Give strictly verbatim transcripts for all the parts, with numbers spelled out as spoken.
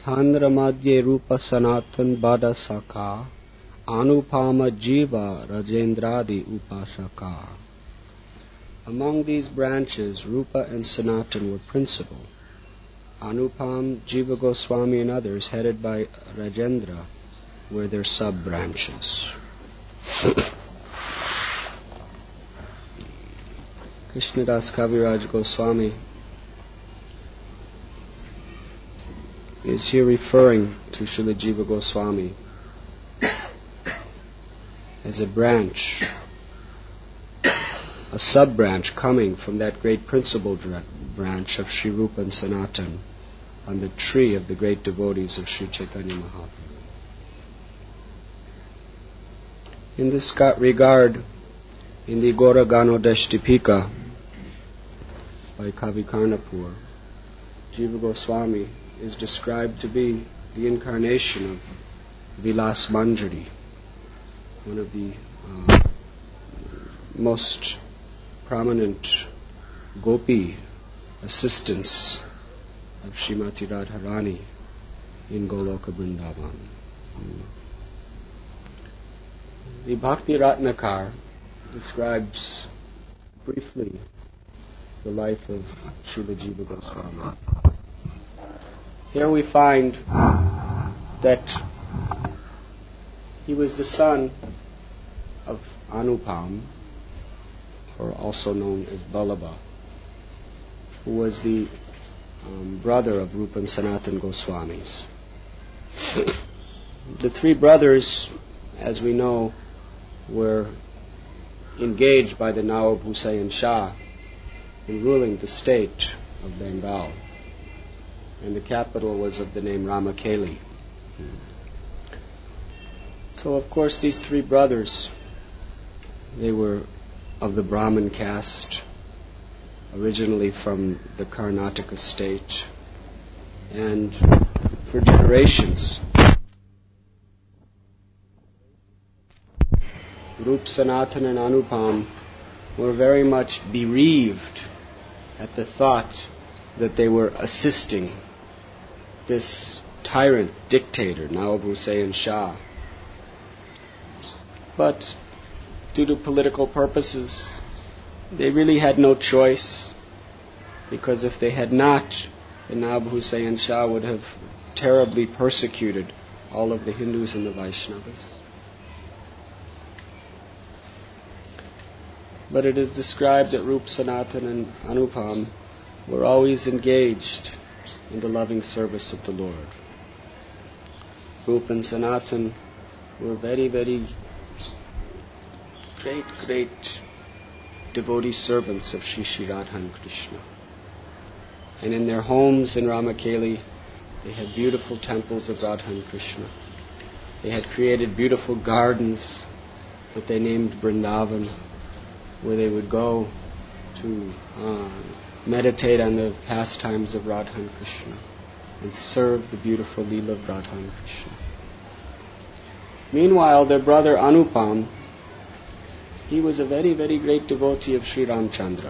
Chandramadye Rupa Sanatan Bada Saka Anupama Jiva Rajendradi Upasaka. Among these branches, Rupa and Sanatan were principal. Anupam, Jiva Goswami and others, headed by Rajendra, were their sub-branches. Krishnadas Kaviraj Goswami is here referring to Srila Jiva Goswami as a branch, a sub-branch coming from that great principal dra- branch of Sri Rupa and Sanatan on the tree of the great devotees of Sri Chaitanya Mahaprabhu. In this regard, in the Gora Ganodeshtipika by Kavi Karnapur, Jiva Goswami is described to be the incarnation of Vilas Manjari, one of the uh, most prominent gopi assistants of Srimati Radharani in Goloka Vrindavan. The Bhakti Ratnakar describes briefly the life of Srila Jiva Goswami. Here we find that he was the son of Anupam, or also known as Balaba, who was the um, brother of Rupa and Sanatan Goswamis. The three brothers, as we know, were engaged by the Nawab Hussain Shah in ruling the state of Bengal, and the capital was of the name Ramakeli. So, of course, these three brothers, they were of the Brahmin caste, originally from the Karnataka state, and for generations, Rup, Sanatan and Anupam were very much bereaved at the thought that they were assisting this tyrant dictator, Nawab Hussain Shah. But due to political purposes, they really had no choice, because if they had not, the Nawab Hussain Shah would have terribly persecuted all of the Hindus and the Vaishnavas. But it is described that Rup, Sanatan and Anupam were always engaged in the loving service of the Lord. Rup and Sanatan were very, very great, great devotee servants of Shri Shri Radha and Krishna. And in their homes in Ramakeli, they had beautiful temples of Radha and Krishna. They had created beautiful gardens that they named Vrindavan, where they would go to uh, meditate on the pastimes of Radha and Krishna and serve the beautiful Leela of Radha and Krishna. Meanwhile, their brother Anupam, he was a very, very great devotee of Sri Ramchandra.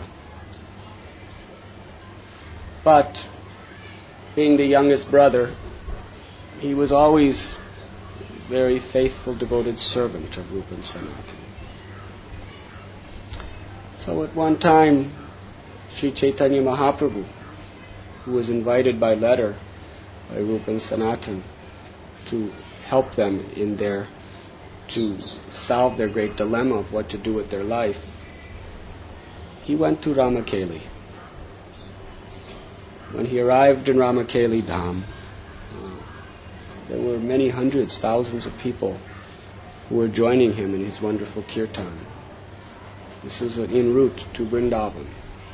But, being the youngest brother, he was always a very faithful, devoted servant of Rupa and Sanatan. So at one time, Sri Chaitanya Mahaprabhu, who was invited by letter by Rupa and Sanatan to help them in their, to solve their great dilemma of what to do with their life, he went to Ramakeli. When he arrived in Ramakeli Dham, uh, there were many hundreds, thousands of people who were joining him in his wonderful kirtan. This was en route to Vrindavan.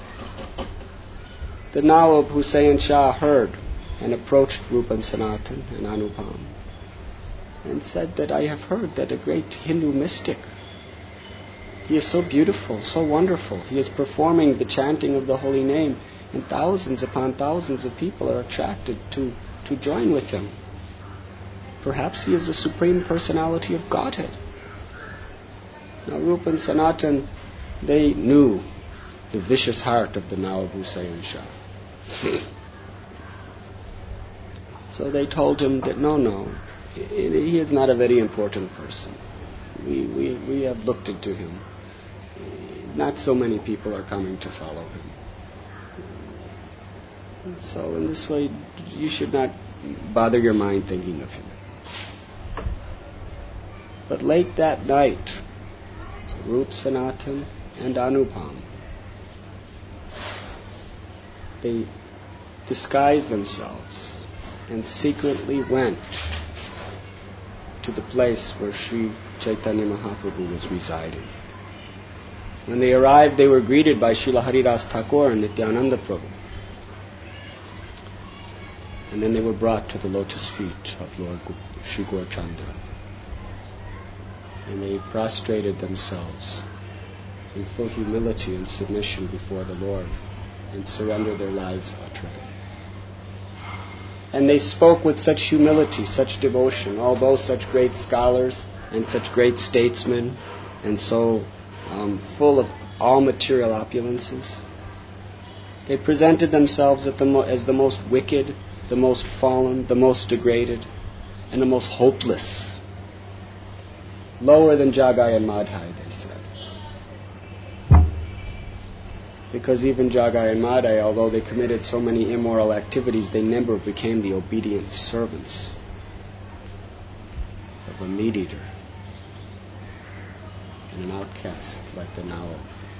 The Nawab Hussain Shah heard and approached Rupa and Sanatan and Anupam and said that, I have heard that a great Hindu mystic, he is so beautiful, so wonderful, he is performing the chanting of the holy name, and thousands upon thousands of people are attracted to, to join with him. Perhaps he is the Supreme Personality of Godhead. Now Rupa and Sanatan, they knew the vicious heart of the Nawab Hussain Shah. So they told him that no, no, he is not a very important person. We, we, we have looked into him. Not so many people are coming to follow him. So in this way, you should not bother your mind thinking of him. But late that night, Rup Sanatan and Anupam, they disguised themselves and secretly went to the place where Sri Chaitanya Mahaprabhu was residing. When they arrived, they were greeted by Srila Haridas Thakur and Nityananda Prabhu. And then they were brought to the lotus feet of Lord Sri Gaurachandra. And they prostrated themselves in full humility and submission before the Lord and surrendered their lives utterly. And they spoke with such humility, such devotion, although such great scholars and such great statesmen and so um, full of all material opulences. They presented themselves at the mo- as the most wicked, the most fallen, the most degraded, and the most hopeless. Lower than Jagai and Madhai, they said. Because even Jagai and Madhai, although they committed so many immoral activities, they never became the obedient servants of a meat-eater and an outcast like the Nao.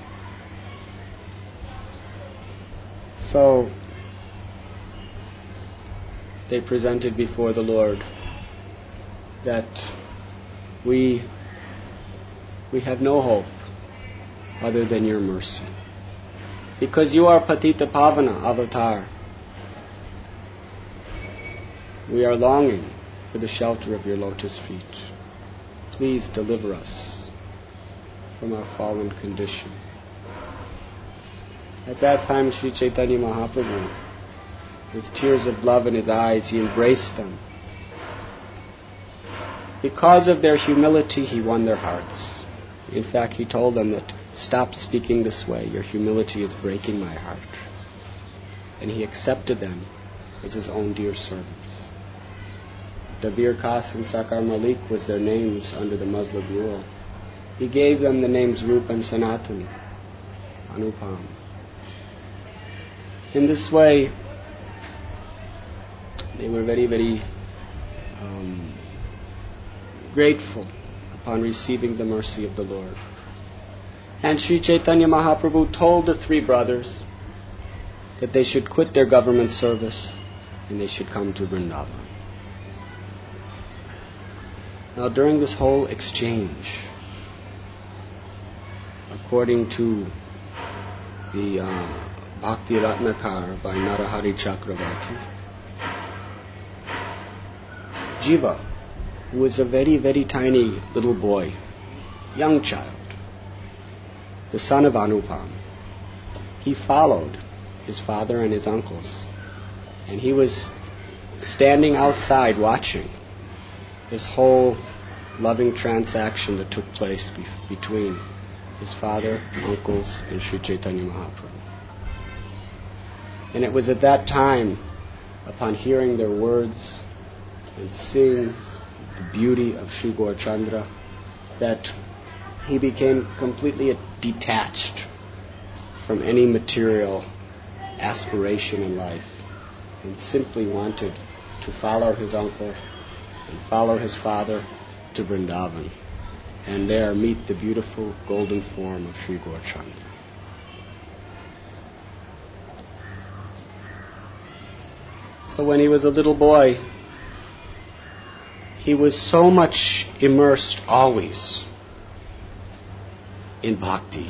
So, they presented before the Lord that we, we have no hope other than your mercy. Because you are Patita Pavana Avatar. We are longing for the shelter of your lotus feet. Please deliver us from our fallen condition. At that time, Sri Chaitanya Mahaprabhu, with tears of love in his eyes, he embraced them. Because of their humility, he won their hearts. In fact, he told them that, stop speaking this way. Your humility is breaking my heart. And he accepted them as his own dear servants. Dabir Khas and Sakar Malik was their names under the Muslim rule. He gave them the names Rup and Sanatan, Anupam. In this way, they were very, very um, grateful upon receiving the mercy of the Lord. And Sri Chaitanya Mahaprabhu told the three brothers that they should quit their government service and they should come to Vrindavan. Now, during this whole exchange, according to the uh, Bhakti Ratnakar by Narahari Chakravarti, Jiva, who was a very, very tiny little boy, young child, the son of Anupam, he followed his father and his uncles. And he was standing outside watching this whole loving transaction that took place be- between his father, uncles, and Sri Chaitanya Mahaprabhu. And it was at that time, upon hearing their words and seeing the beauty of Sri Gaurachandra, that he became completely detached from any material aspiration in life and simply wanted to follow his uncle and follow his father to Vrindavan and there meet the beautiful golden form of Sri Gaurachandra. So when he was a little boy, he was so much immersed always in bhakti.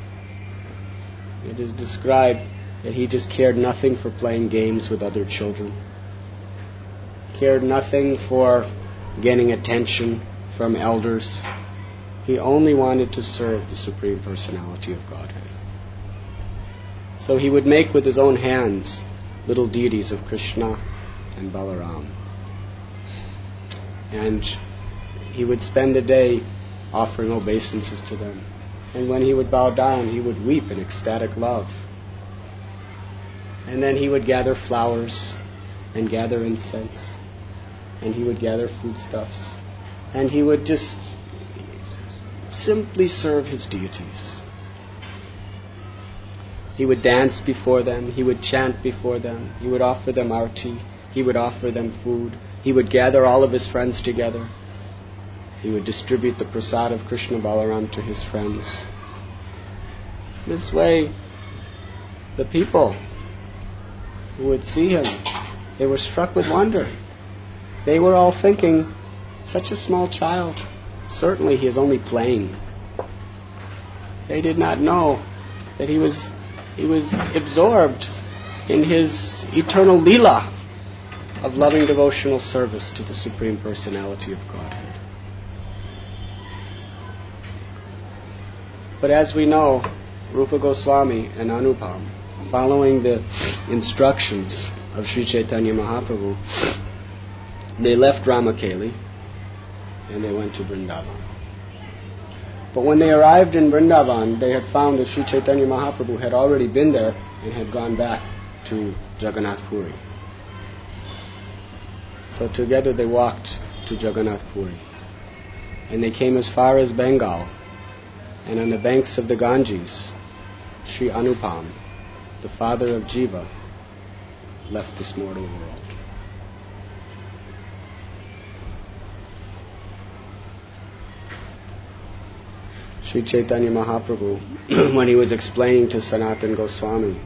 It is described that he just cared nothing for playing games with other children, cared nothing for getting attention from elders. He only wanted to serve the Supreme Personality of Godhead. So he would make with his own hands little deities of Krishna and Balaram. And he would spend the day offering obeisances to them. And when he would bow down, he would weep in ecstatic love. And then he would gather flowers and gather incense. And he would gather foodstuffs. And he would just simply serve his deities. He would dance before them. He would chant before them. He would offer them arti. He would offer them food. He would gather all of his friends together. He would distribute the prasad of Krishna Balaram to his friends. This way, the people who would see him, they were struck with wonder. They were all thinking, such a small child, certainly he is only playing. They did not know that he was he was absorbed in his eternal leela of loving devotional service to the Supreme Personality of Godhead. But as we know, Rupa Goswami and Anupam, following the instructions of Sri Chaitanya Mahaprabhu, they left Ramakeli and they went to Vrindavan. But when they arrived in Vrindavan, they had found that Sri Chaitanya Mahaprabhu had already been there and had gone back to Jagannath Puri. So together they walked to Jagannath Puri. And they came as far as Bengal. And on the banks of the Ganges, Sri Anupam, the father of Jiva, left this mortal world. Sri Chaitanya Mahaprabhu, when he was explaining to Sanatan Goswami,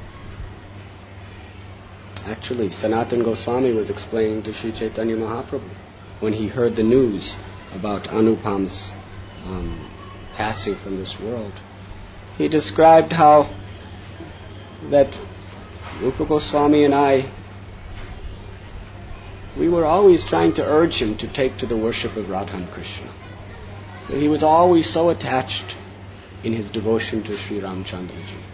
actually Sanatan Goswami was explaining to Sri Chaitanya Mahaprabhu when he heard the news about Anupam's um, passing from this world. He described how that Rupa Goswami and I, we were always trying to urge him to take to the worship of Radha and Krishna. But he was always so attached in his devotion to Sri Ramchandraji.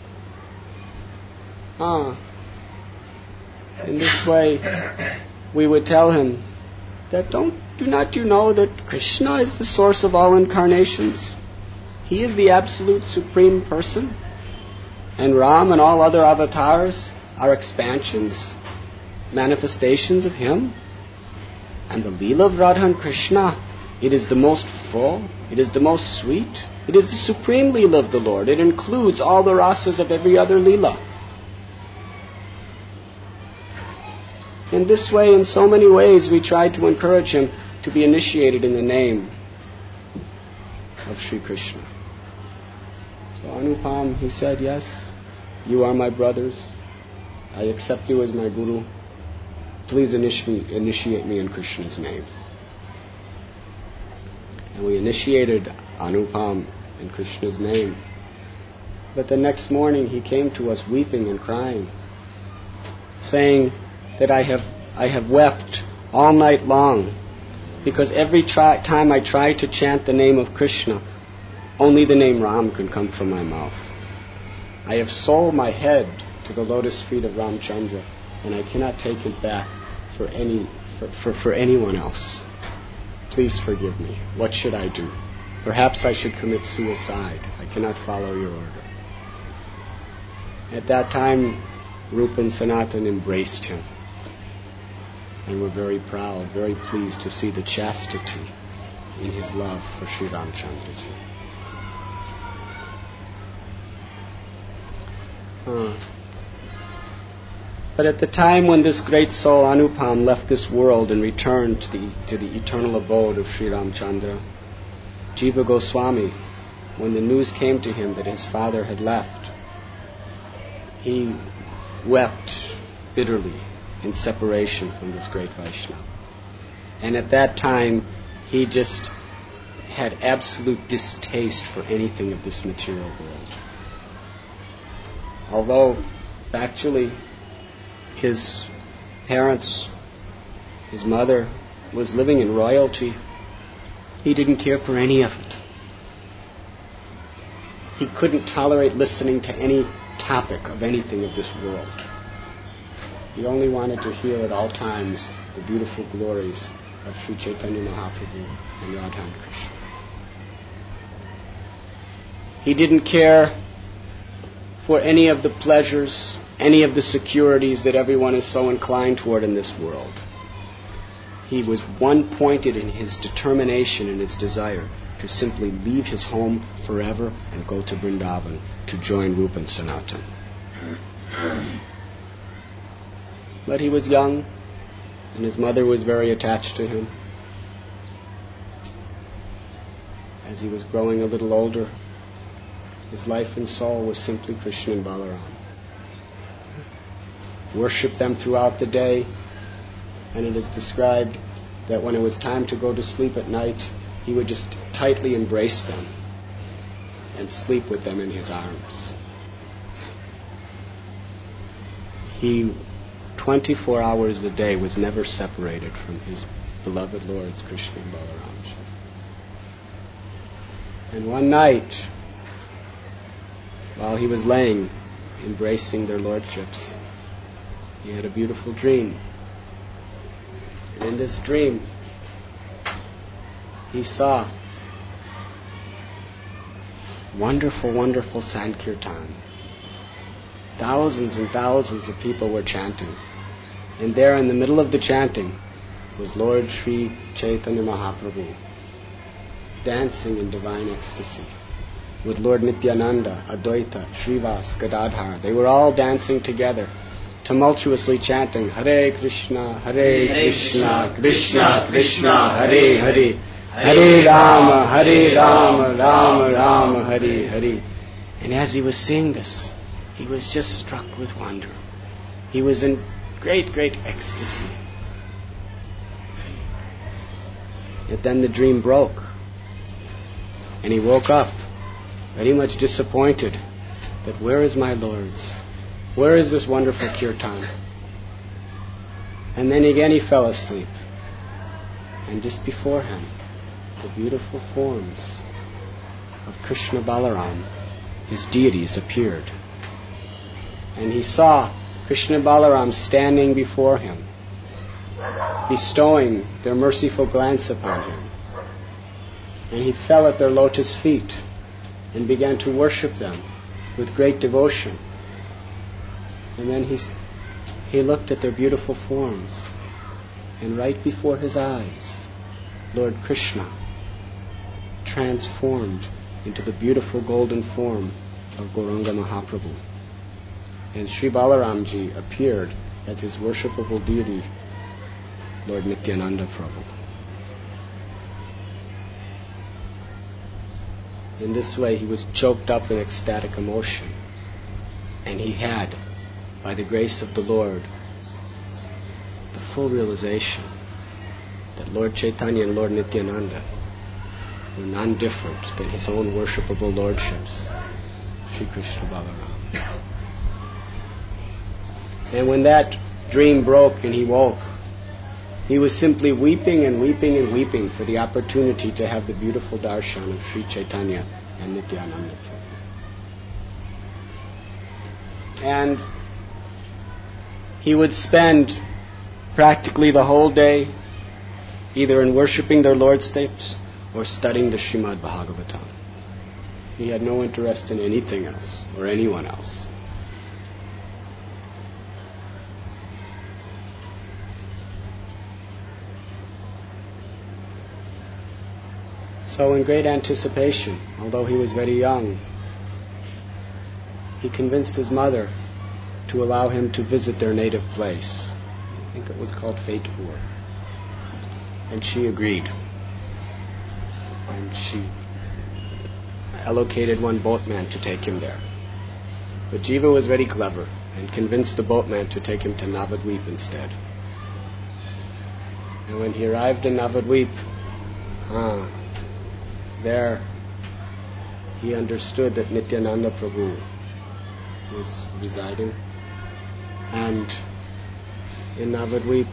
Ah, in this way, we would tell him that don't, do not you know that Krishna is the source of all incarnations? He is the absolute supreme person. And Ram and all other avatars are expansions, manifestations of him. And the Leela of Radha and Krishna, it is the most full, it is the most sweet, it is the supreme Leela of the Lord. It includes all the rasas of every other Leela. In this way, in so many ways, we tried to encourage him to be initiated in the name of Sri Krishna. So Anupam, he said, yes, you are my brothers. I accept you as my guru. Please initi- initiate me in Krishna's name. And we initiated Anupam in Krishna's name. But the next morning he came to us weeping and crying, saying that I have I have wept all night long because every try, time I try to chant the name of Krishna, only the name Ram can come from my mouth. I have sold my head to the lotus feet of Ramchandra, and I cannot take it back for any for, for, for anyone else. Please forgive me. What should I do? Perhaps I should commit suicide. I cannot follow your order. At that time, Rupa and Sanatan embraced him and were very proud, very pleased to see the chastity in his love for Sri Ramchandraji. Uh. But at the time when this great soul Anupam left this world and returned to the, to the eternal abode of Sri Ramchandra, Jiva Goswami, when the news came to him that his father had left, he wept bitterly in separation from this great Vaishnava. And at that time, he just had absolute distaste for anything of this material world. Although, factually, his parents, his mother, was living in royalty, he didn't care for any of it. He couldn't tolerate listening to any topic of anything of this world. He only wanted to hear at all times the beautiful glories of Sri Chaitanya Mahaprabhu and Radha and Krishna. He didn't care for any of the pleasures, any of the securities that everyone is so inclined toward in this world. He was one-pointed in his determination and his desire to simply leave his home forever and go to Vrindavan to join Rupa and Sanatan. But he was young, and his mother was very attached to him. As he was growing a little older, his life and soul was simply Krishna and Balaram. Worshipped them throughout the day, and it is described that when it was time to go to sleep at night, he would just tightly embrace them and sleep with them in his arms. He, twenty-four hours a day, was never separated from his beloved Lords Krishna and Balaram. And one night, while he was laying, embracing their lordships, he had a beautiful dream. And in this dream, he saw wonderful, wonderful Sankirtan. Thousands and thousands of people were chanting. And there in the middle of the chanting was Lord Sri Chaitanya Mahaprabhu, dancing in divine ecstasy with Lord Nityananda, Advaita, Srivas, Gadadhar. They were all dancing together, tumultuously chanting, Hare Krishna, Hare Krishna, Krishna Krishna, Hare Hare, Hare Rama, Hare Rama, Rama Rama, Hare Hare. And as he was seeing this, he was just struck with wonder. He was in great, great ecstasy. Yet then the dream broke. And he woke up very much disappointed that where is my Lord's? Where is this wonderful kirtan? And then again he fell asleep. And just before him, the beautiful forms of Krishna Balaram, his deities, appeared. And he saw Krishna Balaram standing before him, bestowing their merciful glance upon him. And he fell at their lotus feet and began to worship them with great devotion. And then he, he looked at their beautiful forms, and right before his eyes, Lord Krishna transformed into the beautiful golden form of Gauranga Mahaprabhu. And Sri Balaramji appeared as his worshipable deity, Lord Nityananda Prabhu. In this way, he was choked up in ecstatic emotion. And he had, by the grace of the Lord, the full realization that Lord Chaitanya and Lord Nityananda were none different than his own worshipable lordships, Sri Krishna Balaram. And when that dream broke and he woke, he was simply weeping and weeping and weeping for the opportunity to have the beautiful darshan of Sri Chaitanya and Nityananda Prabhu. And he would spend practically the whole day either in worshipping their lordships or studying the Srimad Bhagavatam. He had no interest in anything else or anyone else. So in great anticipation, although he was very young, he convinced his mother to allow him to visit their native place. I think it was called Fatepur. And she agreed. And she allocated one boatman to take him there. But Jiva was very clever and convinced the boatman to take him to Navadvip instead. And when he arrived in Navadvip, ah, there he understood that Nityananda Prabhu was residing. And in Navadvip,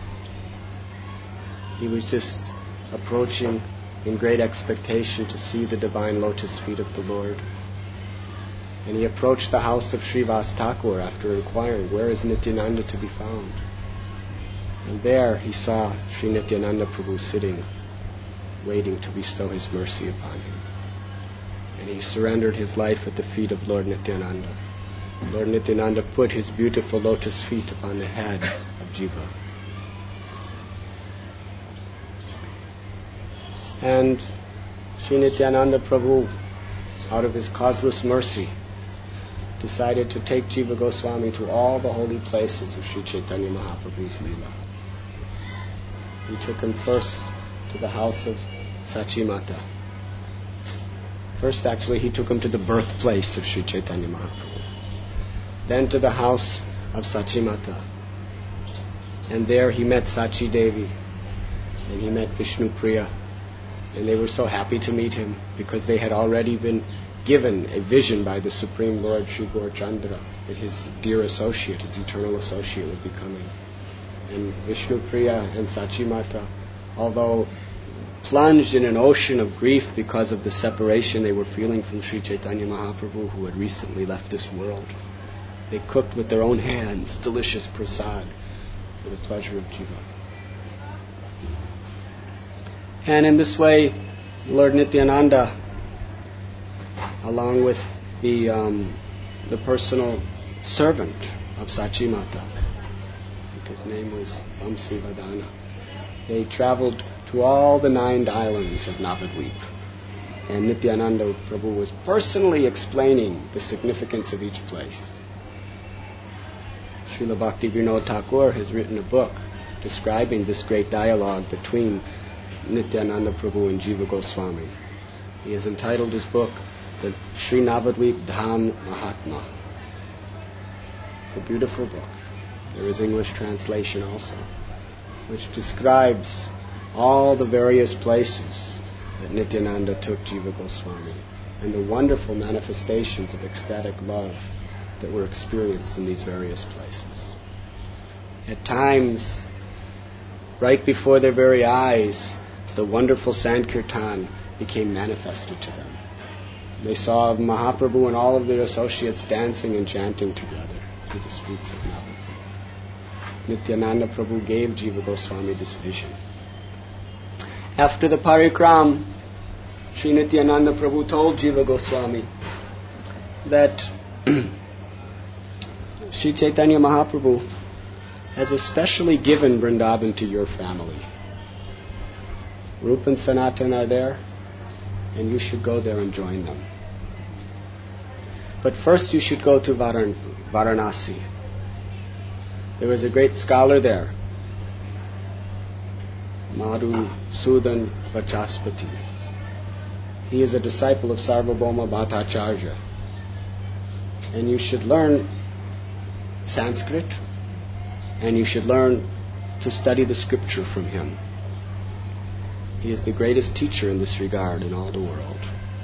he was just approaching in great expectation to see the divine lotus feet of the Lord. And he approached the house of Srivas Thakur after inquiring, where is Nityananda to be found? And there he saw Sri Nityananda Prabhu sitting, waiting to bestow his mercy upon him. And he surrendered his life at the feet of Lord Nityananda. Lord Nityananda put his beautiful lotus feet upon the head of Jiva. And Sri Nityananda Prabhu, out of his causeless mercy, decided to take Jiva Goswami to all the holy places of Sri Chaitanya Mahaprabhu's Leela. He took him first to the house of Sachi Mata. First, actually, he took him to the birthplace of Sri Chaitanya Mahaprabhu. Then to the house of Sachi Mata. And there he met Sachi Devi. And he met Vishnu Priya. And they were so happy to meet him because they had already been given a vision by the Supreme Lord Sri Gaurachandra that his dear associate, his eternal associate, would be coming. And Vishnu Priya and Sachi Mata, although plunged in an ocean of grief because of the separation they were feeling from Sri Chaitanya Mahaprabhu, who had recently left this world, they cooked with their own hands delicious prasad for the pleasure of Jiva. And in this way, Lord Nityananda, along with the um, the personal servant of Sachi Mata, his name was Vamsi Vadana, they traveled to all the nine islands of Navadvip. And Nityananda Prabhu was personally explaining the significance of each place. Srila Bhakti Vinod Thakur has written a book describing this great dialogue between Nityananda Prabhu and Jiva Goswami. He has entitled his book, The Sri Navadvip Dham Mahatma. It's a beautiful book. There is English translation also, which describes all the various places that Nityananda took Jiva Goswami and the wonderful manifestations of ecstatic love that were experienced in these various places. At times, right before their very eyes, the wonderful Sankirtan became manifested to them. They saw Mahaprabhu and all of their associates dancing and chanting together through the streets of Navadvip. Nityananda Prabhu gave Jiva Goswami this vision. After the parikram, Sri Nityananda Prabhu told Jiva Goswami that Sri Chaitanya Mahaprabhu has especially given Vrindavan to your family. Rupa and Sanatan are there, and you should go there and join them. But first you should go to Varan- Varanasi. There is a great scholar there, Madhusudan Vachaspati. He is a disciple of Sarvabhauma Bhattacharya. And you should learn Sanskrit, and you should learn to study the scripture from him. He is the greatest teacher in this regard in all the world.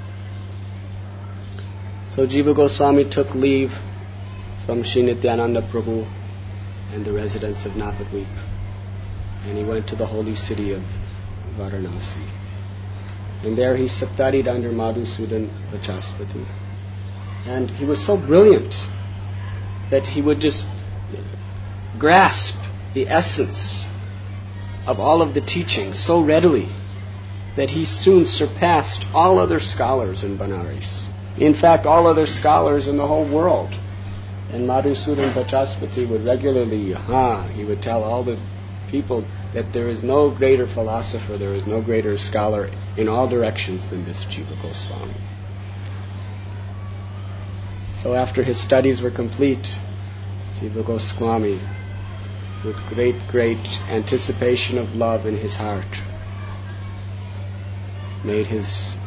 So Jiva Goswami took leave from Sri Nityananda Prabhu and the residents of Navadvip, and he went to the holy city of Varanasi. And there he studied under Madhusudan Vachaspati. And he was so brilliant that he would just grasp the essence of all of the teachings so readily that he soon surpassed all other scholars in Benares. In fact, all other scholars in the whole world. And Madhusudan Vachaspati would regularly, ha, he would tell all the people that there is no greater philosopher, there is no greater scholar in all directions than this Jiva Goswami. So after his studies were complete, Jiva Goswami, with great, great anticipation of love in his heart, made his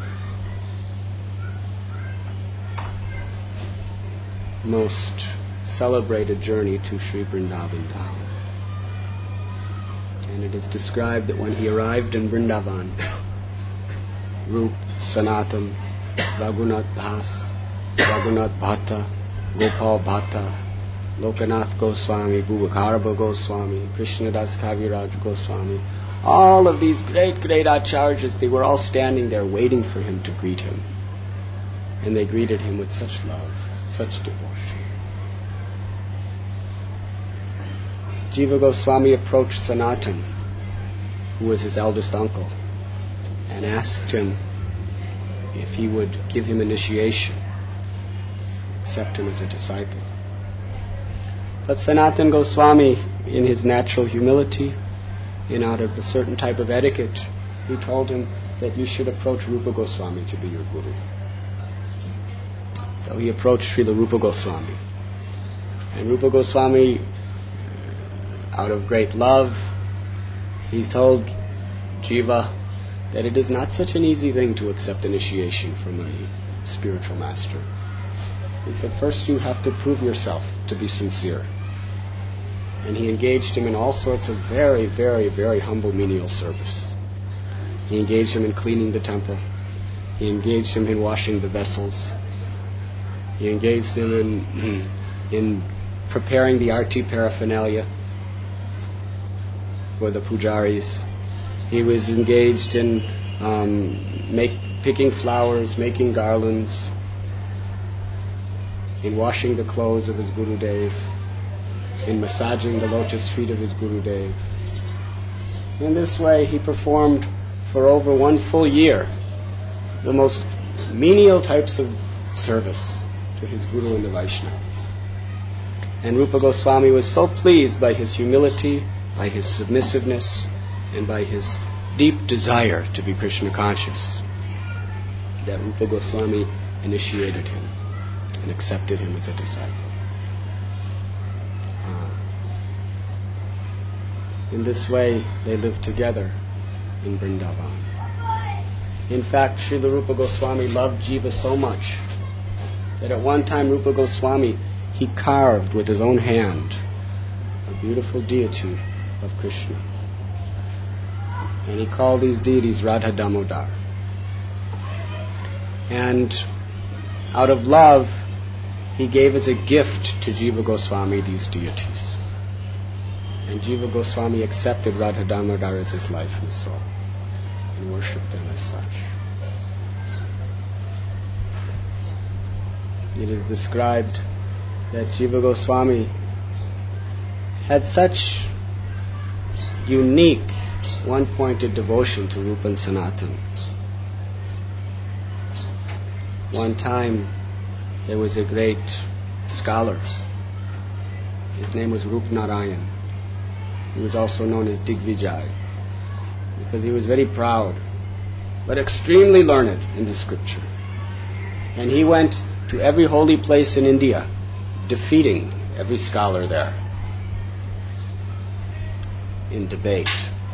most celebrated journey to Sri Vrindavan Dham. And it is described that when he arrived in Vrindavan, Rup, Sanatan, Raghunath Das, Raghunath Bhatta, Gopal Bhatta, Lokanath Goswami, Bhubakharaba Goswami, Krishnadas Kaviraj Goswami, all of these great, great acharyas, they were all standing there waiting for him to greet him. And they greeted him with such love, such devotion. Jiva Goswami approached Sanatan, who was his eldest uncle, and asked him if he would give him initiation, accept him as a disciple. But Sanatana Goswami, in his natural humility, in out of a certain type of etiquette, he told him that you should approach Rupa Goswami to be your guru. So he approached Srila Rupa Goswami. And Rupa Goswami, out of great love, he told Jiva that it is not such an easy thing to accept initiation from a spiritual master. He said, first you have to prove yourself to be sincere. And he engaged him in all sorts of very, very, very humble menial service. He engaged him in cleaning the temple. He engaged him in washing the vessels. He engaged him in, in preparing the arti paraphernalia for the pujaris. He was engaged in um, make, picking flowers, making garlands, in washing the clothes of his Gurudev, in massaging the lotus feet of his Gurudev. In this way, he performed for over one full year the most menial types of service to his Guru and the Vaishnavas. And Rupa Goswami was so pleased by his humility, by his submissiveness, and by his deep desire to be Krishna conscious, that Rupa Goswami initiated him and accepted him as a disciple. In this way, they lived together in Vrindavan. In fact, Srila Rupa Goswami loved Jiva so much that at one time Rupa Goswami, he carved with his own hand a beautiful deity of Krishna. And he called these deities Radha Damodar. And out of love, he gave as a gift to Jiva Goswami these deities. And Jiva Goswami accepted Radha Damodar as his life and soul and worshipped them as such. It is described that Jiva Goswami had such unique, one-pointed devotion to Rupa and Sanatana. One time, there was a great scholar. His name was Rup Narayan. He was also known as Digvijay because he was very proud, but extremely learned in the scripture. And he went to every holy place in India, defeating every scholar there in debate.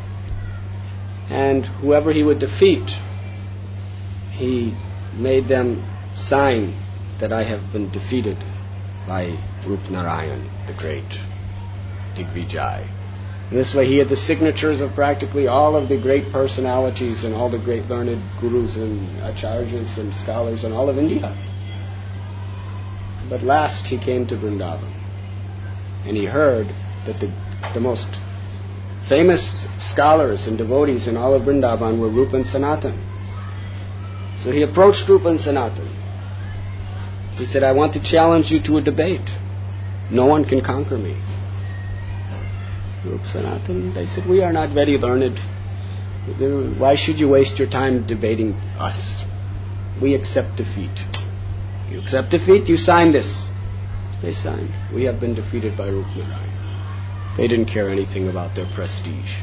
And whoever he would defeat, he made them sign that I have been defeated by Rup Narayan, the great Digvijay. In this way, he had the signatures of practically all of the great personalities and all the great learned gurus and acharyas and scholars in all of India. But last he came to Vrindavan, and he heard that the, the most famous scholars and devotees in all of Vrindavan were Rupa and Sanatana. So he approached Rupa and Sanatana. He said, I want to challenge you to a debate. No one can conquer me. Rupa Sanatana, they said, we are not very learned. Why should you waste your time debating us? We accept defeat. You accept defeat, you sign this. They signed. We have been defeated by Rupa Narayan. They didn't care anything about their prestige.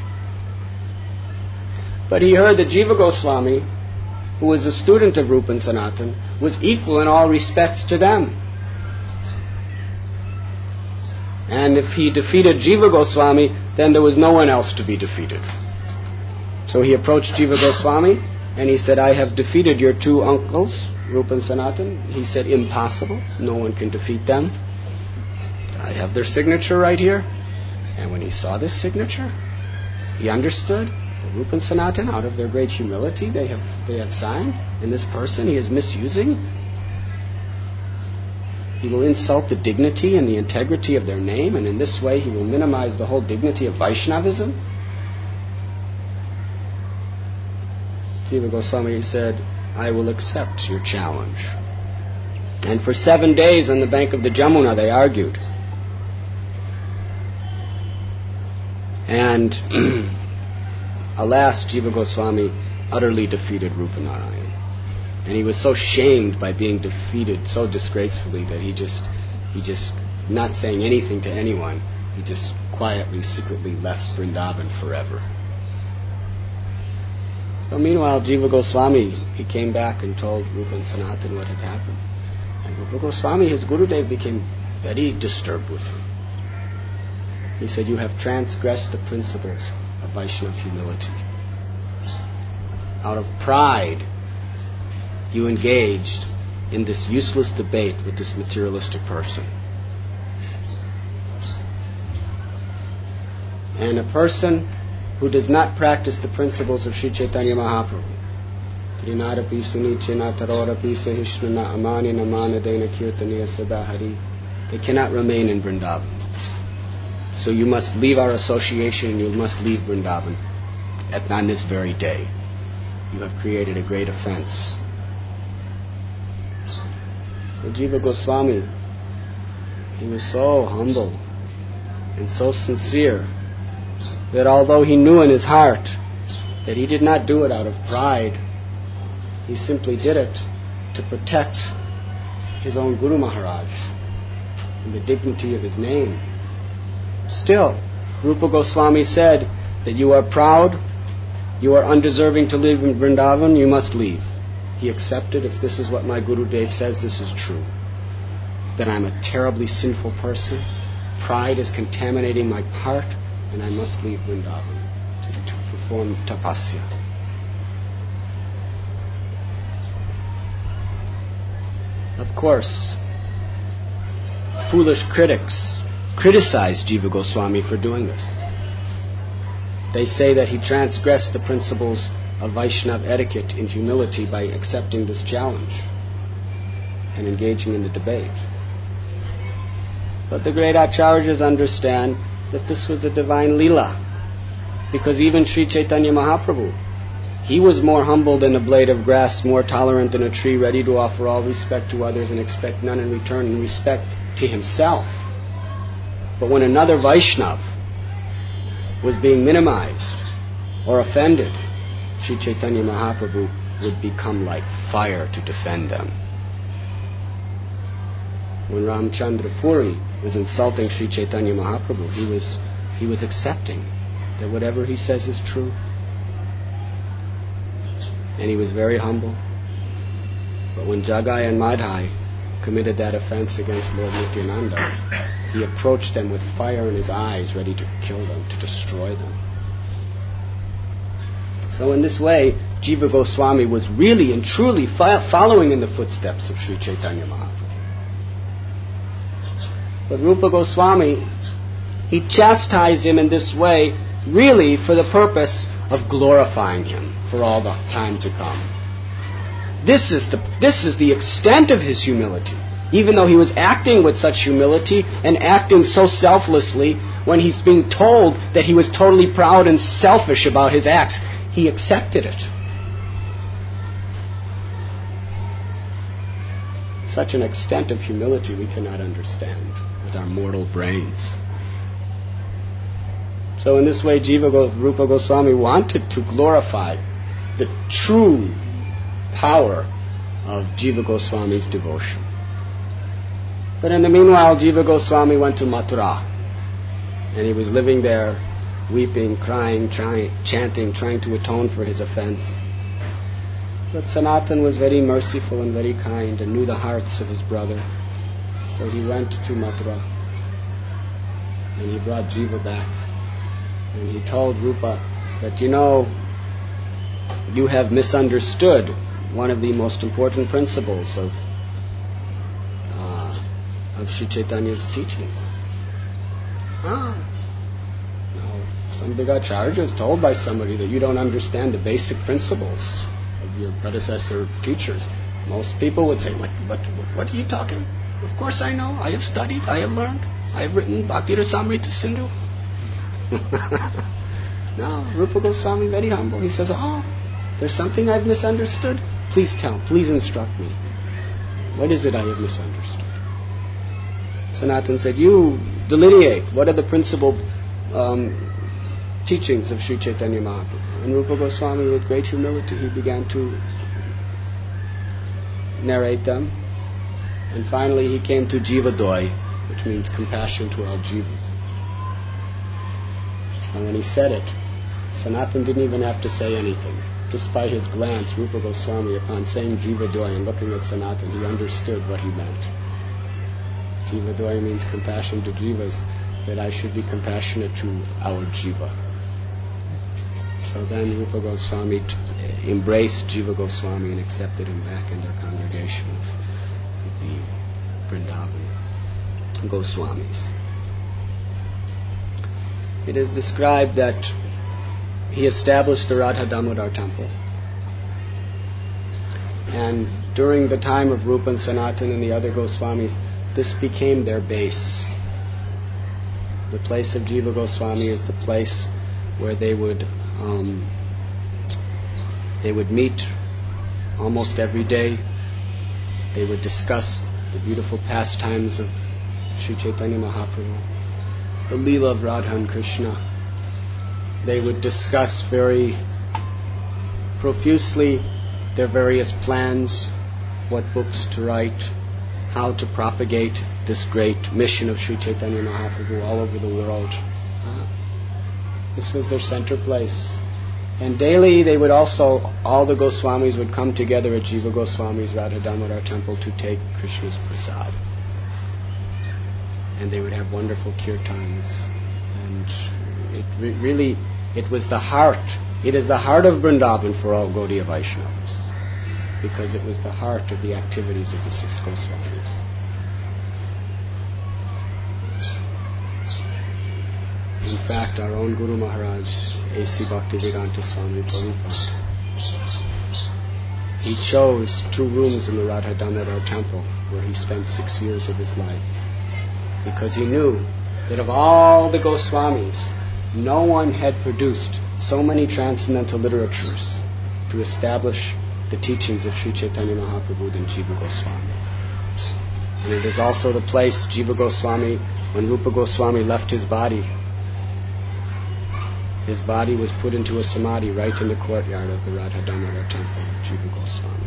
But he heard that Jiva Goswami, who was a student of Rupa and Sanatana, was equal in all respects to them. And if he defeated Jiva Goswami, then there was no one else to be defeated. So he approached Jiva Goswami and he said, I have defeated your two uncles, Rupa and Sanatana. He said, impossible. No one can defeat them. I have their signature right here. And when he saw this signature, he understood that Rupa and Sanatana, out of their great humility, they have they have signed. And this person he is misusing. He will insult the dignity and the integrity of their name, and in this way he will minimize the whole dignity of Vaishnavism. Jiva Goswami said, I will accept your challenge. And for seven days on the bank of the Jamuna they argued. And alas, Jiva Goswami utterly defeated Rupa Narayan. And he was so shamed by being defeated so disgracefully that he just he just not saying anything to anyone, he just quietly, secretly left Vrindavan forever. So meanwhile, Jiva Goswami, he came back and told Rupa and Sanatan what had happened. And Rupa Goswami, his Gurudev, became very disturbed with him. He said, you have transgressed the principles of Vaishnava humility. Out of pride, you engaged in this useless debate with this materialistic person. And a person who does not practice the principles of Sri Chaitanya Mahaprabhu, Trinarapi Sunichena Tarorapi Sahishnana Amani Namana Dena Kirtaniya Sada Hari, they cannot remain in Vrindavan. So you must leave our association and you must leave Vrindavan at, on this very day. You have created a great offense. So Jiva Goswami, he was so humble and so sincere that although he knew in his heart that he did not do it out of pride, he simply did it to protect his own Guru Maharaj and the dignity of his name. Still, Rupa Goswami said that you are proud, you are undeserving to live in Vrindavan, you must leave. He accepted, if this is what my Guru Dev says, this is true. That I'm a terribly sinful person, pride is contaminating my heart, and I must leave Vrindavan to, to perform tapasya. Of course, foolish critics criticize Jiva Goswami for doing this. They say that he transgressed the principles of Vaishnava etiquette in humility by accepting this challenge and engaging in the debate. But the great acharyas understand that this was a divine leela, because even Sri Chaitanya Mahaprabhu, he was more humble than a blade of grass, more tolerant than a tree, ready to offer all respect to others and expect none in return, and respect to himself. But when another Vaishnav was being minimized or offended, Sri Chaitanya Mahaprabhu would become like fire to defend them. When Ramchandra Puri was insulting Sri Chaitanya Mahaprabhu, he was he was accepting that whatever he says is true. And he was very humble. But when Jagai and Madhai committed that offense against Lord Nityananda, he approached them with fire in his eyes, ready to kill them, to destroy them. So in this way, Jiva Goswami was really and truly fi- following in the footsteps of Sri Chaitanya Mahaprabhu. But Rupa Goswami, he chastised him in this way really for the purpose of glorifying him for all the time to come. This is the, this is the extent of his humility. Even though he was acting with such humility and acting so selflessly, when he's being told that he was totally proud and selfish about his acts, he accepted it. Such an extent of humility we cannot understand with our mortal brains. So in this way, Jiva Rupa Goswami wanted to glorify the true power of Jiva Goswami's devotion. But in the meanwhile, Jiva Goswami went to Mathura, and he was living there, weeping, crying, trying, chanting, trying to atone for his offense. But Sanatan was very merciful and very kind and knew the hearts of his brother. So he went to Mathura, and he brought Jiva back. And he told Rupa that, you know, you have misunderstood one of the most important principles of of Sri Chaitanya's teachings. Ah. Now, some big acharya is told by somebody that you don't understand the basic principles of your predecessor teachers. Most people would say, what, what, what are you talking? Of course I know. I have studied. I have learned. I have written Bhakti Rasamrita Sindhu. No, Rupa Goswami, very humble. He says, oh, there's something I've misunderstood. Please tell. Please instruct me. What is it I have misunderstood? Sanatan said, you delineate what are the principal um, teachings of Sri Chaitanya Mahaprabhu. And Rupa Goswami, with great humility, he began to narrate them. And finally he came to Jiva Doi, which means compassion to all jivas. And when he said it, Sanatan didn't even have to say anything. Just by his glance, Rupa Goswami, upon saying Jivadoy and looking at Sanatan, he understood what he meant. Jivadoy means compassion to jivas, that I should be compassionate to our jiva. So then Rupa Goswami t- embraced Jiva Goswami and accepted him back in their congregation of the Vrindavan Goswamis. It is described that he established the Radha Damodar temple. And during the time of Rupa and Sanatan and the other Goswamis, this became their base. The place of Jiva Goswami is the place where they would um, they would meet almost every day. They would discuss the beautiful pastimes of Sri Chaitanya Mahaprabhu, the Leela of Radha and Krishna. They would discuss very profusely their various plans, what books to write, how to propagate this great mission of Sri Chaitanya Mahaprabhu all over the world. Uh, this was their center place. And daily they would also, all the Goswamis would come together at Jiva Goswami's Radha Damodar temple to take Krishna's prasad. And they would have wonderful kirtans. And it re- really, it was the heart, it is the heart of Vrindavan for all Gaudiya Vaishnavas, because it was the heart of the activities of the six Goswamis. In fact, our own Guru Maharaj, A C Bhaktivedanta Swami Prabhupada, he chose two rooms in the Radha Damodar temple where he spent six years of his life, because he knew that of all the Goswamis, no one had produced so many transcendental literatures to establish the teachings of Sri Chaitanya Mahaprabhu than Jiva Goswami. And it is also the place, Jiva Goswami, when Rupa Goswami left his body, his body was put into a samadhi right in the courtyard of the Radha Damodar temple of Jiva Goswami.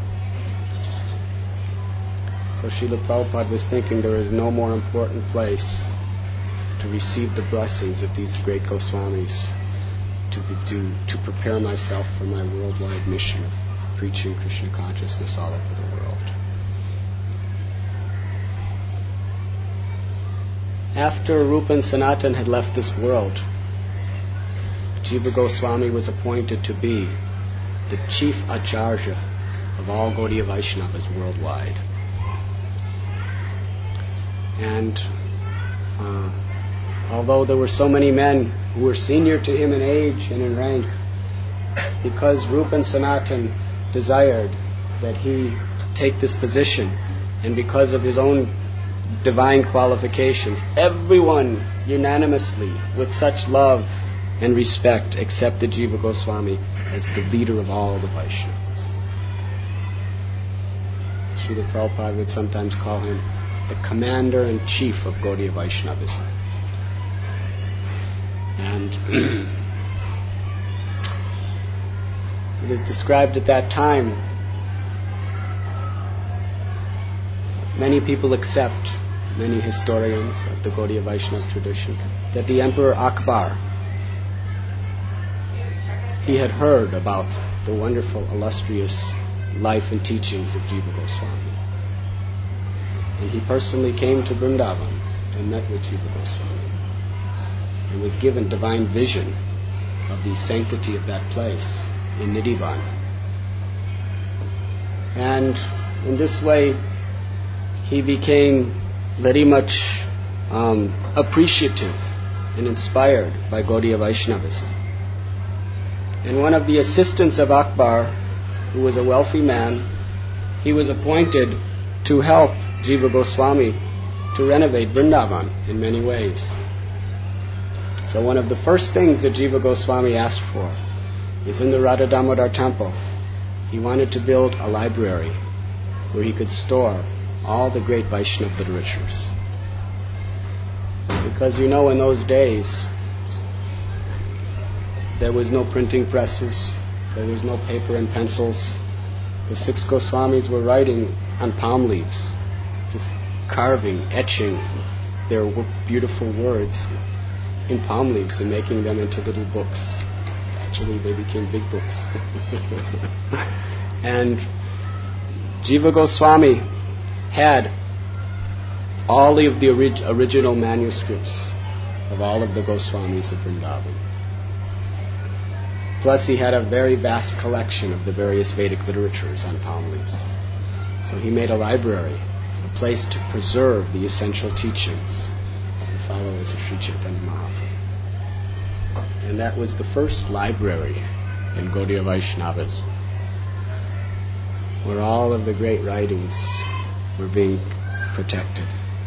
So Srila Prabhupada was thinking there is no more important place to receive the blessings of these great Goswamis, to, be, to, to prepare myself for my worldwide mission of preaching Krishna consciousness all over the world. After Rupa and Sanatan had left this world, Jiva Goswami was appointed to be the chief acharya of all Gaudiya Vaishnavas worldwide. And uh, although there were so many men who were senior to him in age and in rank, because Rupa and Sanatan desired that he take this position, and because of his own divine qualifications, everyone unanimously, with such love and respect, accepted Jiva Goswami as the leader of all the Vaishnavas. Srila Prabhupada would sometimes call him the commander-in-chief of Gaudiya Vaishnavism. And it is described at that time, many people accept, many historians of the Gaudiya Vaishnava tradition, that the Emperor Akbar, he had heard about the wonderful, illustrious life and teachings of Jiva Goswami. And he personally came to Vrindavan and met with Jiva Goswami and was given divine vision of the sanctity of that place in Nidhivan. And in this way, he became very much um, appreciative and inspired by Gaudiya Vaishnavism. And one of the assistants of Akbar, who was a wealthy man, he was appointed to help Jiva Goswami to renovate Vrindavan in many ways. So one of the first things that Jiva Goswami asked for is in the Radha Damodar temple. He wanted to build a library where he could store all the great Vaishnava literatures. Because you know, in those days, there was no printing presses, there was no paper and pencils. The six Goswamis were writing on palm leaves, just carving, etching their w- beautiful words in palm leaves and making them into little books. Actually, they became big books. And Jiva Goswami had all of the orig- original manuscripts of all of the Goswamis of Vrindavan. Plus, he had a very vast collection of the various Vedic literatures on palm leaves. So he made a library, a place to preserve the essential teachings of the followers of Sri Chaitanya Mahaprabhu. And that was the first library in Gaudiya Vaishnavism, where all of the great writings were being protected.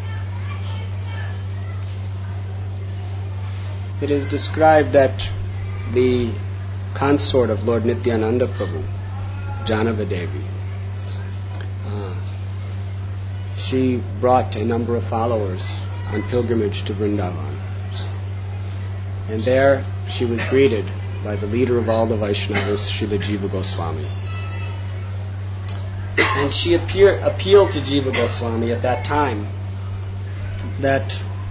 It is described that the consort of Lord Nityananda Prabhu, Janava Devi, uh, she brought a number of followers on pilgrimage to Vrindavan. And there she was greeted by the leader of all the Vaishnavas, Srila Jiva Goswami. And she appear, appealed to Jiva Goswami at that time that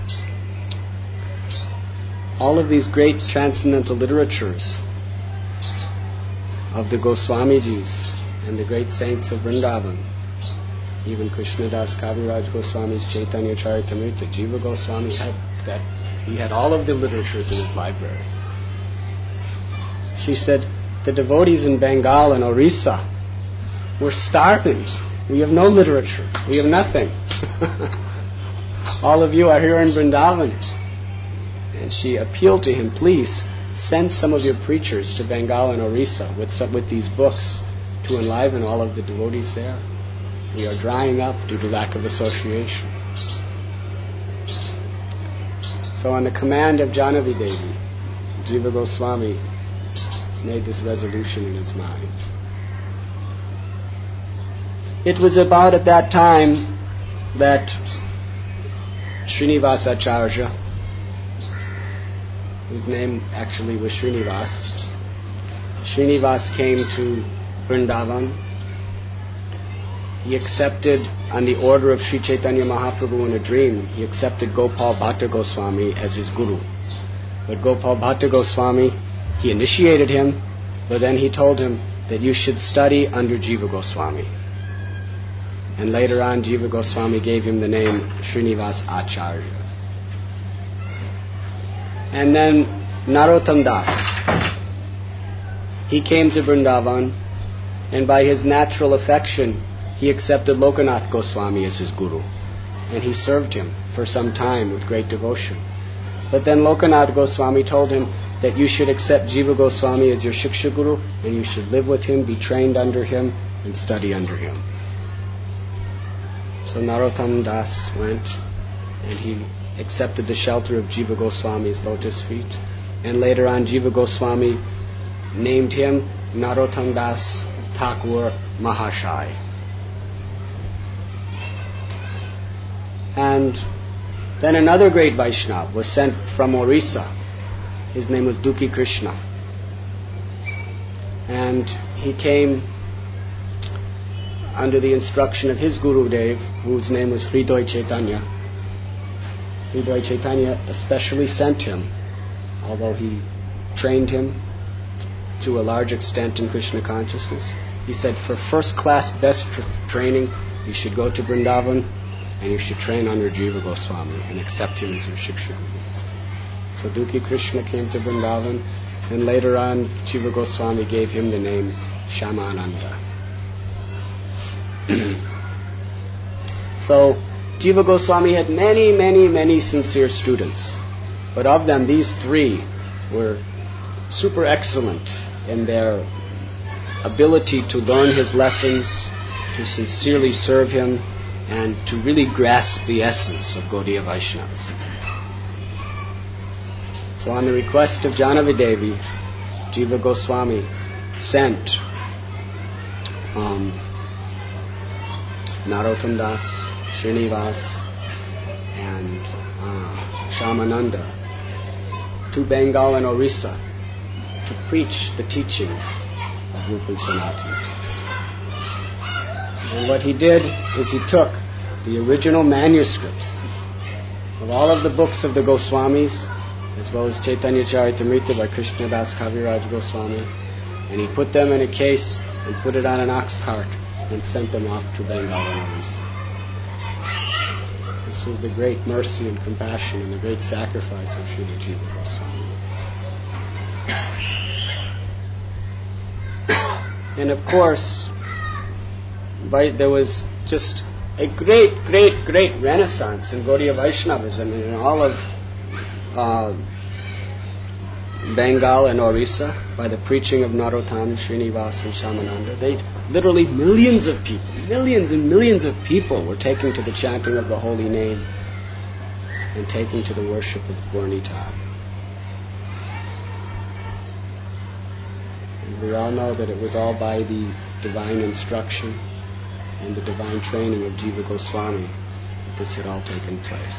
all of these great transcendental literatures of the Goswamijis and the great saints of Vrindavan, even Krishnadas Kaviraj Goswami's Chaitanya Charitamrita, Jiva Goswami had that. He had all of the literatures in his library. She said, the devotees in Bengal and Orissa were starving. We have no literature. We have nothing. All of you are here in Vrindavan. And she appealed to him, please send some of your preachers to Bengal and Orissa with some, with these books to enliven all of the devotees there. We are drying up due to lack of association. So on the command of Janavi Devi, Jiva Goswami made this resolution in his mind. It was about at that time that Srinivas Acharya, whose name actually was Srinivas, Srinivas came to Vrindavan. He accepted, on the order of Sri Chaitanya Mahaprabhu in a dream, he accepted Gopal Bhatta Goswami as his guru. But Gopal Bhatta Goswami, he initiated him, but then he told him that you should study under Jiva Goswami. And later on, Jiva Goswami gave him the name Srinivas Acharya. And then Narottam Das, he came to Vrindavan, and by his natural affection, he accepted Lokanath Goswami as his guru, and he served him for some time with great devotion. But then Lokanath Goswami told him that you should accept Jiva Goswami as your Shiksha Guru, and you should live with him, be trained under him, and study under him. So Narottam Das went, and he accepted the shelter of Jiva Goswami's lotus feet, and later on Jiva Goswami named him Narottam Das Thakur Mahashai. And then another great Vaishnava was sent from Orissa. His name was Dukhi Krishna. And he came under the instruction of his Gurudev, whose name was Hridoy Chaitanya. Hridoy Chaitanya especially sent him, although he trained him to a large extent in Krishna consciousness. He said, for first-class best tr- training, you should go to Vrindavan, and you should train under Jiva Goswami and accept him as your Shiksha Guru. So Dukhi Krishna came to Vrindavan, and later on Jiva Goswami gave him the name Shyamananda. So Jiva Goswami had many, many, many sincere students. But of them, these three were super excellent in their ability to learn his lessons, to sincerely serve him, and to really grasp the essence of Gaudiya Vaishnavas. So on the request of Janavi Devi, Jiva Goswami sent um, Narottam Das, Srinivas, and uh, Shyamananda to Bengal and Orissa to preach the teachings of Rupa and Sanatana. And what he did is he took the original manuscripts of all of the books of the Goswamis, as well as Chaitanya Charitamrita by Krishnadas Kaviraj Goswami, and he put them in a case and put it on an ox cart and sent them off to Bengal and Orissa. This was the great mercy and compassion and the great sacrifice of Srila Jiva Goswami. And of course, by, there was just a great, great, great renaissance in Gaudiya Vaishnavism in all of uh, Bengal and Orissa by the preaching of Narottam, Srinivas and Shamananda. They, literally millions of people, millions and millions of people were taking to the chanting of the holy name and taking to the worship of Gaura-Nitai. And we all know that it was all by the divine instruction and the divine training of Jiva Goswami that this had all taken place.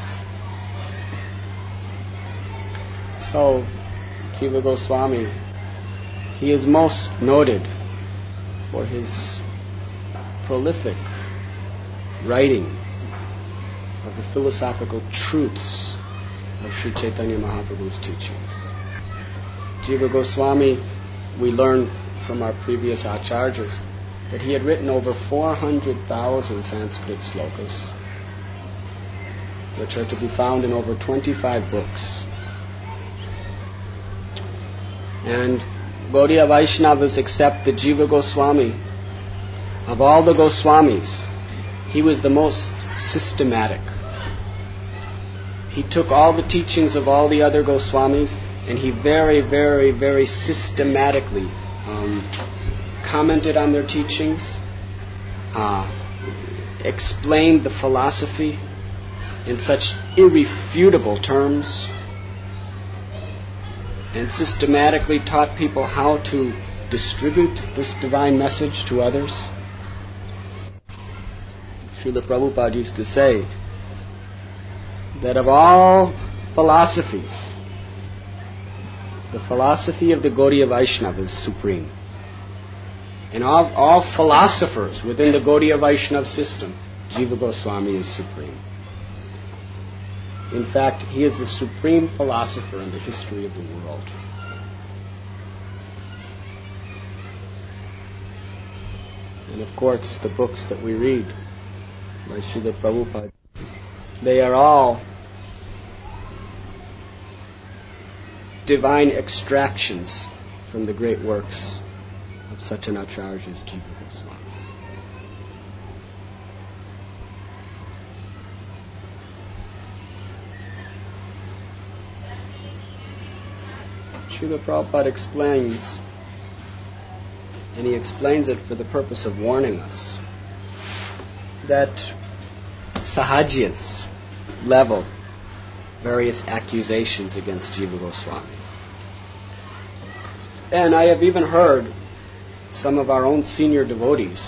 So, Jiva Goswami, he is most noted for his prolific writing of the philosophical truths of Sri Chaitanya Mahaprabhu's teachings. Jiva Goswami, we learn from our previous acharyas that he had written over four hundred thousand Sanskrit slokas, which are to be found in over twenty-five books. And Gaudiya Vaishnavas accept that Jiva Goswami, of all the Goswamis, he was the most systematic. He took all the teachings of all the other Goswamis and he very, very, very systematically um, commented on their teachings, uh, explained the philosophy in such irrefutable terms, and systematically taught people how to distribute this divine message to others. Srila Prabhupada used to say that of all philosophies, the philosophy of the Gaudiya Vaishnava is supreme. And of all philosophers within the Gaudiya Vaishnava system, Jiva Goswami is supreme. In fact, he is the supreme philosopher in the history of the world. And of course, the books that we read by Srila Prabhupada, they are all divine extractions from the great works of such an acharya as Jiva Goswami. Srila Prabhupada explains, and he explains it for the purpose of warning us, that Sahajias level various accusations against Jiva Goswami. And I have even heard some of our own senior devotees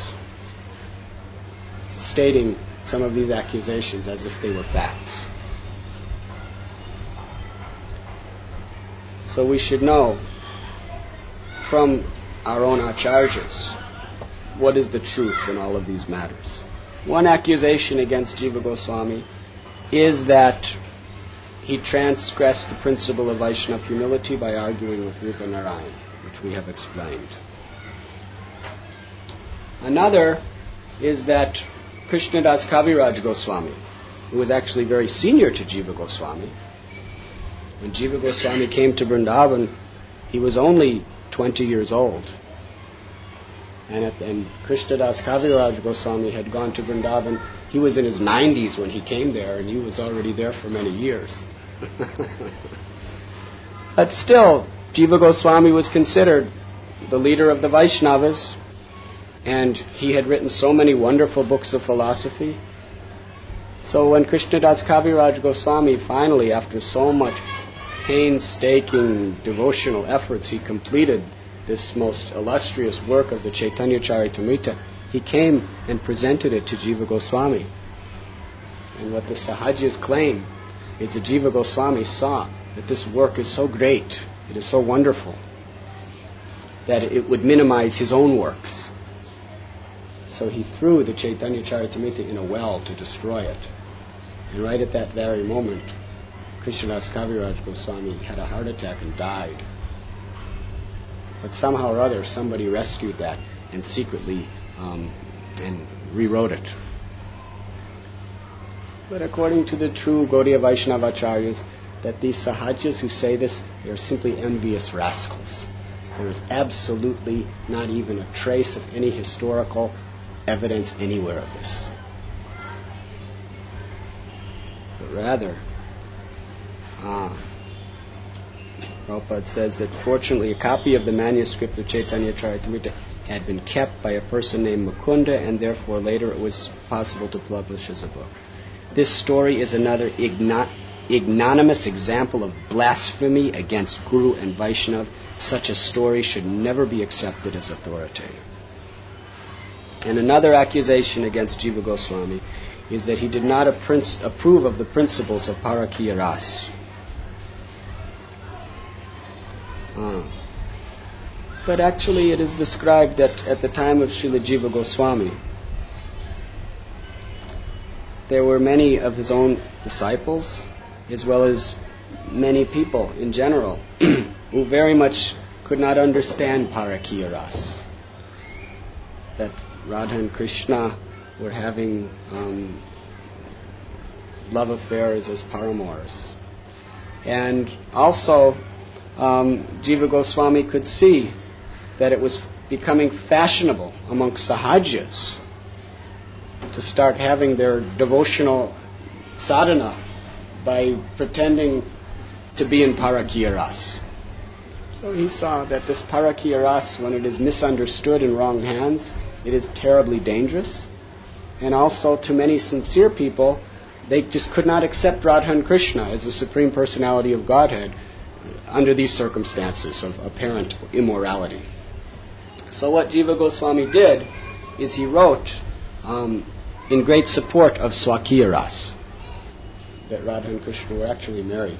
stating some of these accusations as if they were facts. So we should know from our own acharyas what is the truth in all of these matters. One accusation against Jiva Goswami is that he transgressed the principle of Vaishnava humility by arguing with Rupa Narayan, which we have explained. Another is that Krishnadas Kaviraj Goswami, who was actually very senior to Jiva Goswami, when Jiva Goswami came to Vrindavan, he was only twenty years old. And, at, and Krishnadas Kaviraj Goswami had gone to Vrindavan. He was in his nineties when he came there, and he was already there for many years. But still, Jiva Goswami was considered the leader of the Vaishnavas, and he had written so many wonderful books of philosophy. So when Krishnadas Kaviraj Goswami finally, after so much painstaking devotional efforts, he completed this most illustrious work of the Chaitanya Charitamrita, he came and presented it to Jiva Goswami. And what the Sahajas claim is that Jiva Goswami saw that this work is so great, it is so wonderful, that it would minimize his own works. So he threw the Chaitanya Charitamrita in a well to destroy it. And right at that very moment, Krishnadas Kaviraj Goswami had a heart attack and died. But somehow or other, somebody rescued that and secretly um, and rewrote it. But according to the true Gaudiya Vaishnavacharyas, that these sahajas who say this, they are simply envious rascals. There is absolutely not even a trace of any historical evidence anywhere of this. But rather, ah, Prabhupada says that fortunately a copy of the manuscript of Chaitanya Charitamrita had been kept by a person named Mukunda, and therefore later it was possible to publish as a book. This story is another igno- ignominious example of blasphemy against Guru and Vaishnav. Such a story should never be accepted as authoritative. And another accusation against Jiva Goswami is that he did not apprinc- approve of the principles of Parakiya Ras. Ah. But actually it is described that at the time of Srila Jiva Goswami, there were many of his own disciples, as well as many people in general, who very much could not understand Parakiya Ras. That Radha and Krishna were having um, love affairs as paramours. And also, um, Jiva Goswami could see that it was becoming fashionable amongst sahajas to start having their devotional sadhana by pretending to be in Parakiya Ras. So he saw that this Parakiya Ras, when it is misunderstood in wrong hands, it is terribly dangerous. And also to many sincere people, they just could not accept Radha and Krishna as the Supreme Personality of Godhead under these circumstances of apparent immorality. So what Jiva Goswami did is he wrote um, in great support of Swakiya Ras, that Radha and Krishna were actually married.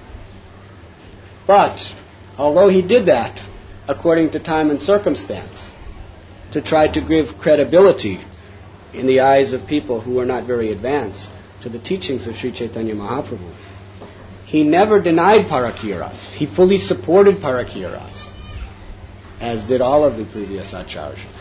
But although he did that according to time and circumstance, to try to give credibility in the eyes of people who were not very advanced to the teachings of Sri Chaitanya Mahaprabhu, he never denied Parakiya Ras. He fully supported Parakiya Ras, as did all of the previous acharyas.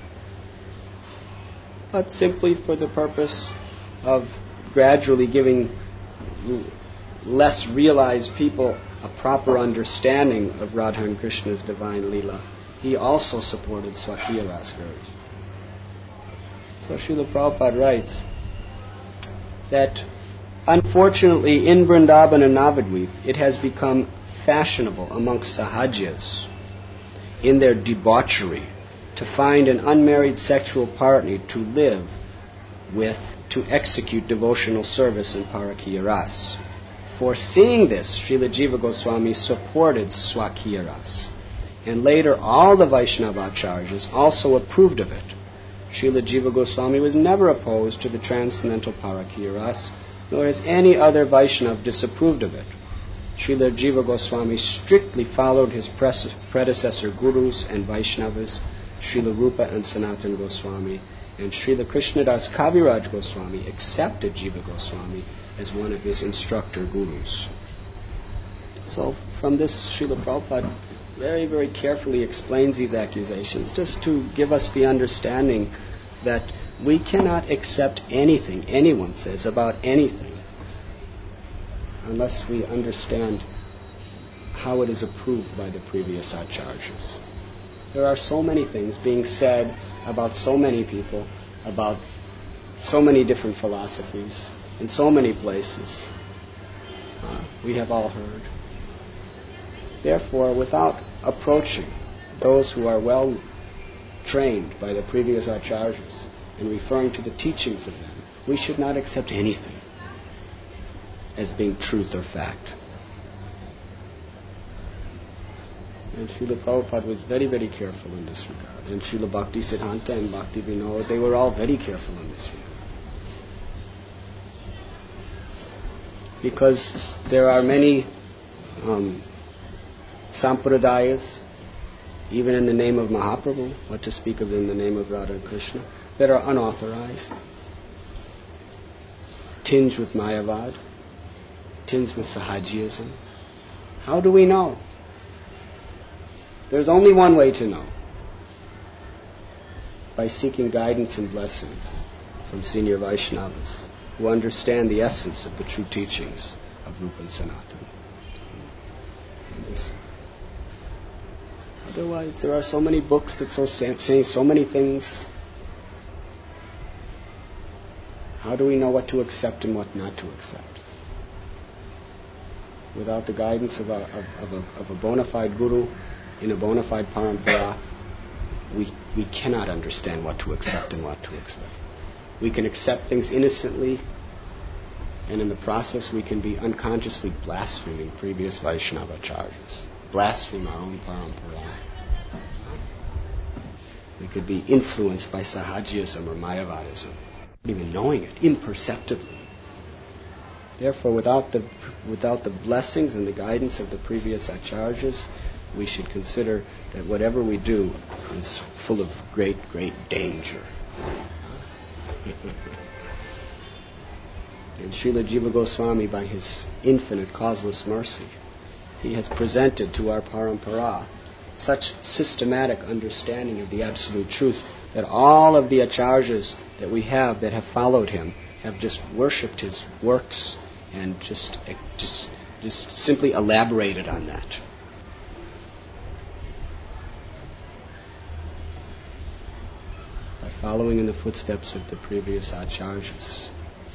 But simply for the purpose of gradually giving less realized people a proper understanding of Radha and Krishna's divine Leela, he also supported Swakiya Ras very. So Srila Prabhupada writes that unfortunately in Vrindavan and Navadvip it has become fashionable amongst sahajas in their debauchery to find an unmarried sexual partner to live with, to execute devotional service in Parakiya Ras. Foreseeing this, Srila Jiva Goswami supported Swakiya Ras. And later all the Vaishnavacharyas also approved of it. Srila Jiva Goswami was never opposed to the transcendental Parakiya Ras, nor has any other Vaishnava disapproved of it. Srila Jiva Goswami strictly followed his predecessor gurus and Vaishnavas, Srila Rupa and Sanatana Goswami, and Srila Krishnadas Kaviraj Goswami accepted Jiva Goswami as one of his instructor gurus. So from this, Srila Prabhupada very, very carefully explains these accusations, just to give us the understanding that we cannot accept anything anyone says about anything unless we understand how it is approved by the previous acharyas. There are so many things being said about so many people, about so many different philosophies, in so many places. Uh, we have all heard. Therefore, without approaching those who are well trained by the previous acharyas and referring to the teachings of them, we should not accept anything as being truth or fact. And Srila Prabhupada was very, very careful in this regard. And Srila Bhakti Siddhanta and Bhakti Vinod, they were all very careful in this regard. Because there are many um, sampradayas, even in the name of Mahaprabhu, what to speak of in the name of Radha and Krishna, that are unauthorized, tinged with Mayavad, tinged with Sahajiyism. How do we know? There's only one way to know. By seeking guidance and blessings from senior Vaishnavas who understand the essence of the true teachings of Rupa and Sanatana. This. Otherwise, there are so many books that so say, say so many things. How do we know what to accept and what not to accept? Without the guidance of a, of, of a, of a bona fide guru in a bona fide parampara, we, we cannot understand what to accept and what to accept. We can accept things innocently, and in the process we can be unconsciously blaspheming previous Vaishnava charges, blaspheme our own parampara. We could be influenced by Sahajiyism or Mayavadism, even knowing it imperceptibly. Therefore, without the without the blessings and the guidance of the previous acharyas, we should consider that whatever we do is full of great, great danger. And Srila Jiva Goswami, by his infinite causeless mercy, he has presented to our parampara such systematic understanding of the absolute truth that all of the acharyas that we have that have followed him have just worshipped his works and just, just, just simply elaborated on that. By following in the footsteps of the previous acharyas,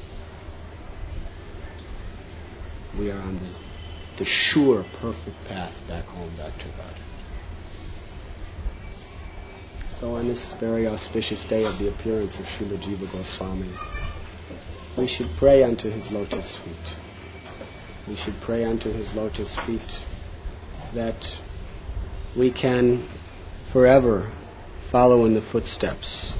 we are on the, the sure, perfect path back home, back to God. So on this very auspicious day of the appearance of Srila Jiva Goswami, we should pray unto his lotus feet. We should pray unto his lotus feet that we can forever follow in the footsteps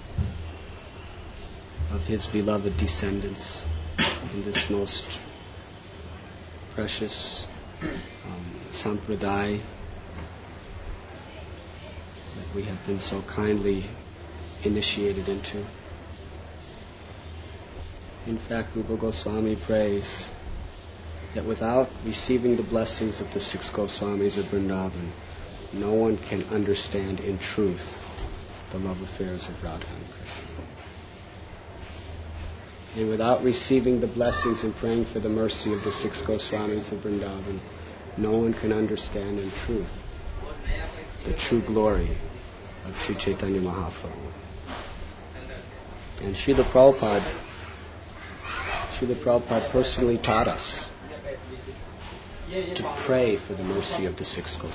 of his beloved descendants in this most precious um, sampradaya that we have been so kindly initiated into. In fact, Rupa Goswami prays that without receiving the blessings of the six Goswamis of Vrindavan, no one can understand in truth the love affairs of Radha and Krishna. And without receiving the blessings and praying for the mercy of the six Goswamis of Vrindavan, no one can understand in truth the true glory of Sri Chaitanya Mahaprabhu. And Srila Prabhupada, Srila Prabhupada personally taught us to pray for the mercy of the six Goswamis.